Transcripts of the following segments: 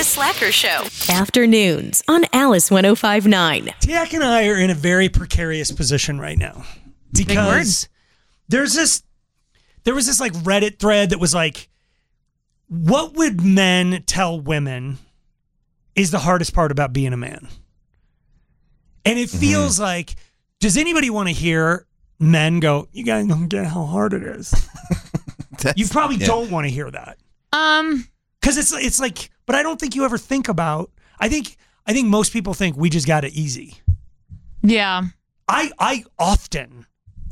The Slacker Show. Afternoons on Alice 105.9. Tiak and I are in a very precarious position right now because there was this like Reddit thread that was like, what would men tell women is the hardest part about being a man? And it feels like, does anybody want to hear men go, you guys don't get how hard it is? You probably don't want to hear that. Because it's like, but I don't think you ever think about, I think most people think we just got it easy. Yeah. I often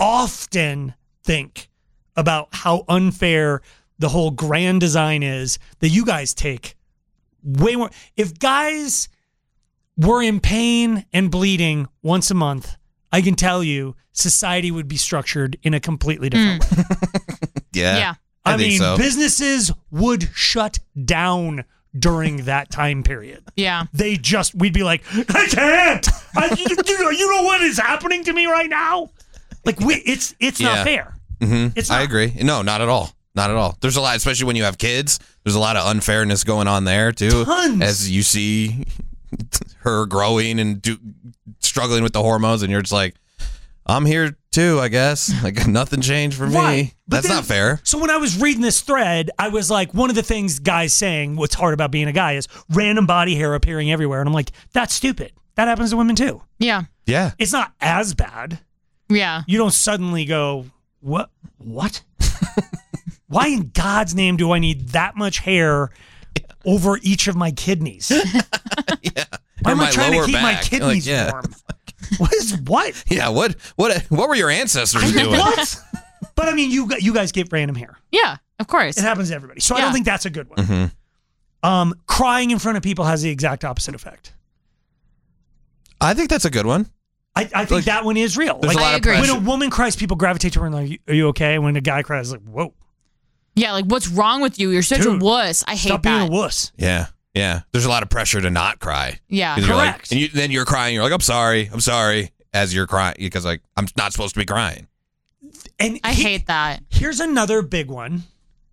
think about how unfair the whole grand design is that you guys take way more. If guys were in pain and bleeding once a month, I can tell you society would be structured in a completely different way. Yeah. I mean, so. Businesses would shut down during that time period. Yeah. We'd be like, I can't. You know what is happening to me right now? Like, it's not fair. Mm-hmm. It's not. I agree. No, not at all. Not at all. There's a lot, especially when you have kids. There's a lot of unfairness going on there too. Tons. As you see her growing and struggling with the hormones, and you're just like, I'm here too, I guess. Like, nothing changed for me. That's not fair. So when I was reading this thread, I was like, one of the things guys saying what's hard about being a guy is random body hair appearing everywhere. And I'm like, that's stupid. That happens to women too. Yeah. Yeah. It's not as bad. Yeah. You don't suddenly go, what? Why in God's name do I need that much hair over each of my kidneys? Yeah. Why am I my trying to lower keep my back. kidneys Like, yeah. warm? What? Yeah. What were your ancestors doing? What? But I mean, you guys get random hair. Yeah, of course. It happens to everybody. So I Yeah. don't think that's a good one. Mm-hmm. Crying in front of people has the exact opposite effect. I think that's a good one. I think that one is real. There's Like, a lot I of agree. pressure. when a woman cries, people gravitate to her and like, are you okay? When a guy cries, like, whoa, Yeah, like, what's wrong with you? You're such Dude, a wuss. I hate stop that. being a wuss. Yeah. Yeah. There's a lot of pressure to not cry. Yeah. 'Cause you're like- Correct. and then you're crying. You're like, I'm sorry, as you're crying, because like I'm not supposed to be crying. And I hate that. Here's another big one.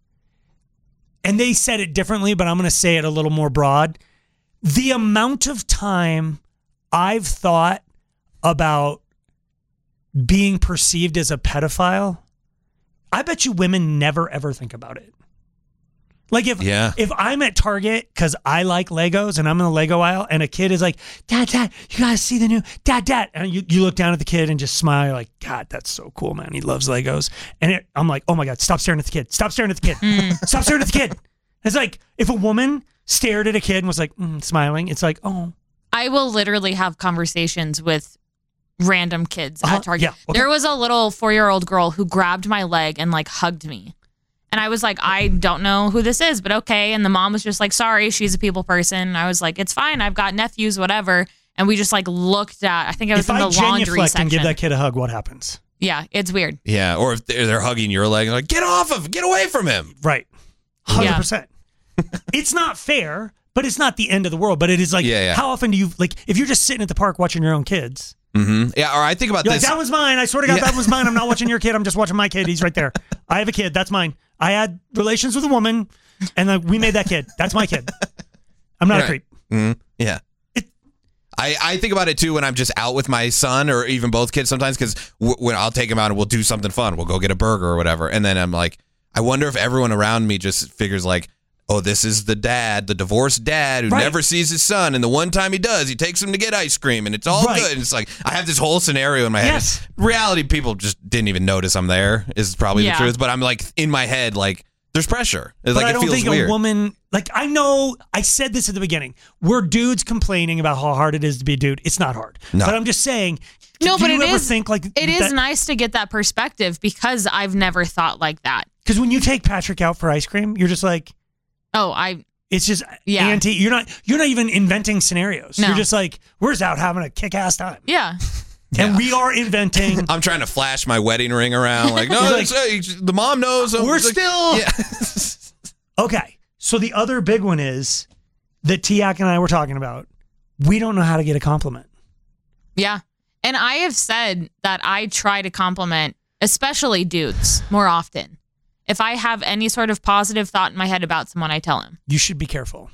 And they said it differently, but I'm going to say it a little more broad. The amount of time I've thought about being perceived as a pedophile, I bet you women never ever think about it. Like if I'm at Target because I like Legos and I'm in the Lego aisle and a kid is like, Dad, you gotta see the new Dad. And you look down at the kid and just smile. You're like, God, that's so cool, man. He loves Legos. And I'm like, oh my God, stop staring at the kid. Stop staring at the kid. Stop staring at the kid. It's like if a woman stared at a kid and was like, smiling, it's like, oh. I will literally have conversations with random kids at Target. yeah, okay. There was a little 4-year-old girl who grabbed my leg and like hugged me. And I was like, I don't know who this is, but okay. And the mom was just like, sorry, she's a people person. And I was like, it's fine. I've got nephews, whatever. And we just like looked at, I think I was If in the I laundry genuflect section. and give that kid a hug, what happens? Yeah, it's weird. Yeah. Or if they're hugging your leg, like, get away from him. Right. 100%. It's not fair, but it's not the end of the world. But it is like, how often do you, like, if you're just sitting at the park watching your own kids. Mm-hmm. Yeah. Or I think about You're this. like, that was mine. I swear to God, that was mine. I'm not watching your kid. I'm just watching my kid. He's right there. I have a kid. That's mine. I had relations with a woman, and we made that kid. That's my kid. I'm not a creep. Mm-hmm. Yeah. I think about it too when I'm just out with my son or even both kids sometimes because when I'll take him out and we'll do something fun. We'll go get a burger or whatever. And then I'm like, I wonder if everyone around me just figures like, oh, this is the divorced dad who never sees his son. And the one time he does, he takes him to get ice cream and it's all good. And it's like, I have this whole scenario in my head. Yes. Reality, people just didn't even notice I'm there is probably the truth. But I'm like in my head, like there's pressure. But like, I it don't feels think weird. a woman, like I know, I said this at the beginning. We're dudes complaining about how hard it is to be a dude. It's not hard. No. But I'm just saying, No, do but you it ever is. think like It is nice to get that perspective because I've never thought like that. Because when you take Patrick out for ice cream, you're just like, it's just anti. You're not even inventing scenarios. No. You're just like, we're just out having a kick-ass time. Yeah. And we are inventing. I'm trying to flash my wedding ring around. Like, no, Like, the mom knows. We're Like, still. Yeah. Okay. So the other big one is that Tiak and I were talking about. We don't know how to get a compliment. Yeah. And I have said that I try to compliment, especially dudes, more often. If I have any sort of positive thought in my head about someone, I tell him. You should be careful.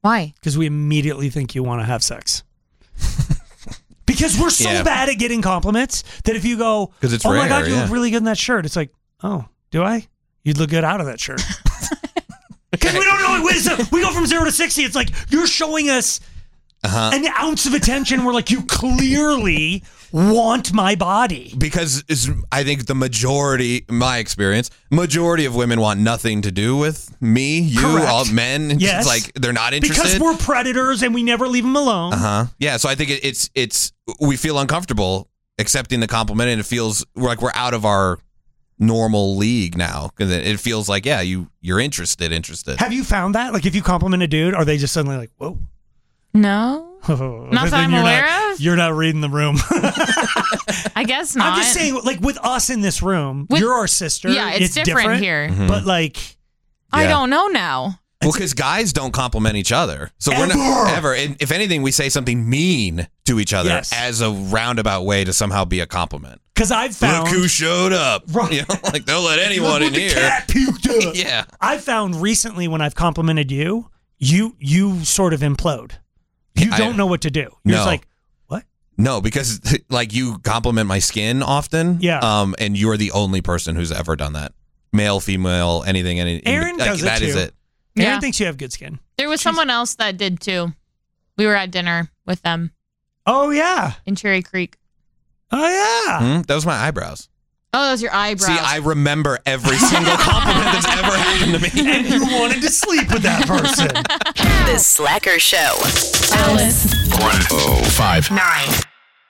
Why? Because we immediately think you want to have sex. Because we're so bad at getting compliments that if you go, because it's oh rare, my God, you look really good in that shirt. It's like, oh, do I? You'd look good out of that shirt. Because we don't know. We go from 0 to 60. It's like you're showing us an ounce of attention. We're like, you clearly want my body. Because I think the majority, my experience, majority of women want nothing to do with me, you, Correct. all men. Yes. It's like they're not interested. Because we're predators and we never leave them alone. Yeah, so I think it's we feel uncomfortable accepting the compliment, and it feels like we're out of our normal league now, because it feels like, yeah, you're interested. Have you found that? Like if you compliment a dude, are they just suddenly like, whoa? No. Not that I'm aware of. You're not reading the room. I guess not. I'm just saying, like with us in this room, you're our sister. Yeah, it's different here. But like, I don't know now. Well, because guys don't compliment each other. So we're not ever. And if anything, we say something mean to each other as a roundabout way to somehow be a compliment. Because I've found, look who showed up. Right. You know, like they'll let anyone in here. Cat puked up. Yeah. I've found recently when I've complimented you, you sort of implode. You don't know what to do. You're just like, what? No, because like you compliment my skin often. Yeah. And you're the only person who's ever done that. Male, female, anything. Aaron does it that too. Is it. Aaron thinks you have good skin. There was someone else that did too. We were at dinner with them. Oh, yeah. In Cherry Creek. Oh, yeah. That was my eyebrows. Oh, that was your eyebrows. See, I remember every single compliment that's ever happened to me. And you wanted to sleep with that person. The Slacker Show. Alice 1059.